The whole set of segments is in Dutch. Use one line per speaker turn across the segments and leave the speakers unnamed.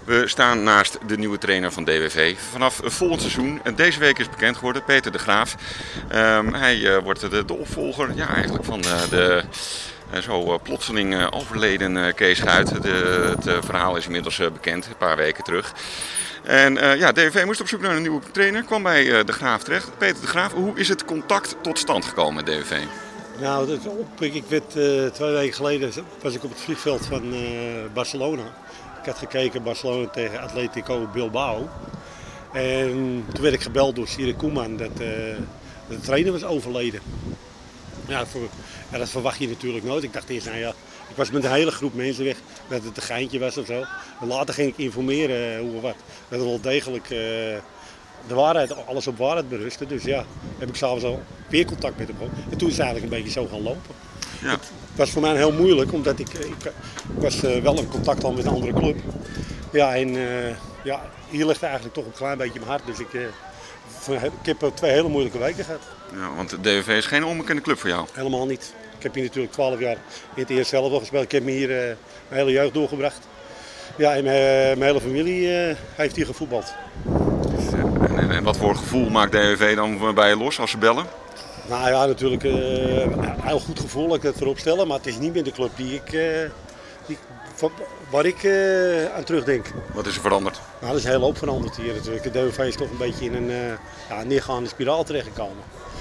We staan naast de nieuwe trainer van DWV. Vanaf volgend seizoen, en deze week is bekend geworden, Peter de Graaf. Hij wordt de opvolger eigenlijk van de zo plotseling overleden Kees Schuit. Het verhaal is inmiddels bekend, een paar weken terug. En DWV moest op zoek naar een nieuwe trainer, kwam bij de Graaf terecht. Peter de Graaf, hoe is het contact tot stand gekomen met DWV?
Nou, ik werd 2 weken geleden was ik op het vliegveld van Barcelona. Ik had gekeken Barcelona tegen Atletico Bilbao. En toen werd ik gebeld door Sire Koeman dat de trainer was overleden. Ja, dat verwacht je natuurlijk nooit. Ik dacht eerst, ik was met een hele groep mensen weg dat het een geintje was of zo. En later ging ik informeren hoe of wat. Dat het wel degelijk de waarheid, alles op waarheid berustte. Dus ja, heb ik s'avonds al weer contact met hem gehad. En toen is het eigenlijk een beetje zo gaan lopen.
Ja.
Het was voor mij heel moeilijk, omdat ik was wel in contact al met een andere club. Ja, en hier ligt eigenlijk toch een klein beetje mijn hart. Dus ik heb 2 hele moeilijke weken gehad.
Ja, want de DWV is geen onbekende club voor jou?
Helemaal niet. Ik heb hier natuurlijk 12 jaar in het eerste zelf al gespeeld. Ik heb me hier mijn hele jeugd doorgebracht. Ja, en mijn hele familie heeft hier gevoetbald.
En wat voor gevoel maakt DWV dan bij je los als ze bellen?
Nou ja, natuurlijk een heel goed gevoel, ik het voorop stellen. Maar het is niet meer de club waar ik aan terugdenk.
Wat is er veranderd?
Nou, er is een hele hoop veranderd hier natuurlijk. De DWV is toch een beetje in een neergaande spiraal terechtgekomen.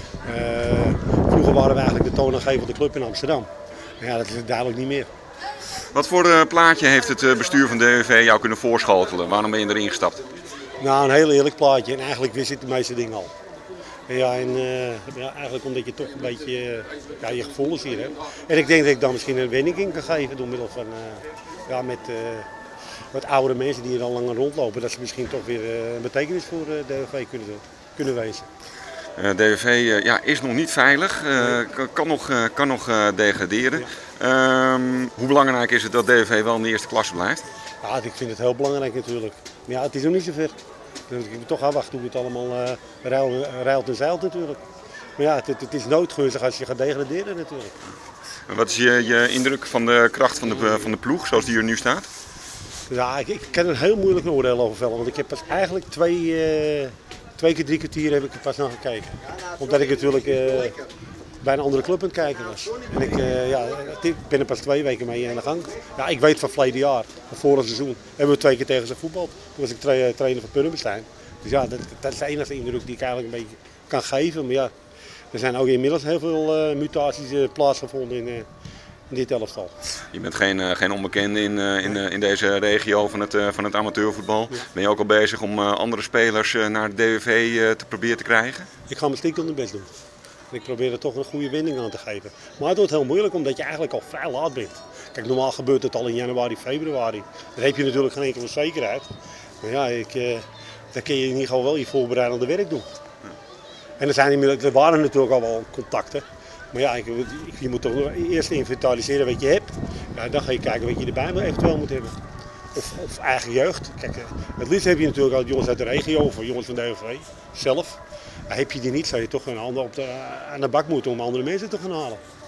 Vroeger waren we eigenlijk de toonaangevende club in Amsterdam. Maar ja, dat is duidelijk niet meer.
Wat voor plaatje heeft het bestuur van DWV jou kunnen voorschotelen? Waarom ben je erin gestapt?
Nou, een heel eerlijk plaatje. En eigenlijk wist ik de meeste dingen al. Ja, en eigenlijk omdat je toch een beetje je gevoelens hier hebt. En ik denk dat ik dan misschien een wenning in kan geven door middel van met wat oudere mensen die hier al langer rondlopen. Dat ze misschien toch weer een betekenis voor DWV kunnen wezen.
DWV is nog niet veilig, kan nog degraderen. Ja. Hoe belangrijk is het dat DWV wel in de eerste klasse blijft?
Ja, ik vind het heel belangrijk natuurlijk. Maar ja, het is nog niet zover. Dus ik moet toch afwachten hoe het allemaal ruilt en zeilt natuurlijk. Maar ja, het is noodgunstig als je gaat degraderen natuurlijk.
En wat is je indruk van de kracht van de ploeg zoals die er nu staat?
Ja, ik kan er heel moeilijk een oordeel over vellen. Want ik heb pas eigenlijk 2 keer 3 kwartier heb ik er pas naar gekeken. Omdat ik natuurlijk bij een andere club aan het kijken was. En ik ben er pas 2 weken mee aan de gang. Ja, ik weet van verleden jaar, van vorig seizoen, hebben we 2 keer tegen ze voetbald. Toen was ik trainer van Purmerstein. Dus ja, dat is de enige indruk die ik eigenlijk een beetje kan geven. Maar ja, er zijn ook inmiddels heel veel mutaties plaatsgevonden in dit elftal.
Je bent geen onbekende in deze regio van het amateurvoetbal. Ja. Ben je ook al bezig om andere spelers naar de DWV te proberen te krijgen?
Ik ga mijn stinkende best doen. Ik probeer er toch een goede wending aan te geven. Maar het wordt heel moeilijk omdat je eigenlijk al vrij laat bent. Kijk, normaal gebeurt het al in januari, februari. Dan heb je natuurlijk geen enkele zekerheid. Maar ja, dan kun je in ieder geval wel je voorbereidende werk doen. Ja. En er waren natuurlijk al wel contacten. Maar ja, je moet toch eerst inventariseren wat je hebt. Ja, dan ga je kijken wat je erbij eventueel moet hebben. Of eigen jeugd. Kijk, het liefst heb je natuurlijk al jongens uit de regio of jongens van de DWV zelf. Heb je die niet, zou je toch een handen aan de bak moeten om andere mensen te gaan halen.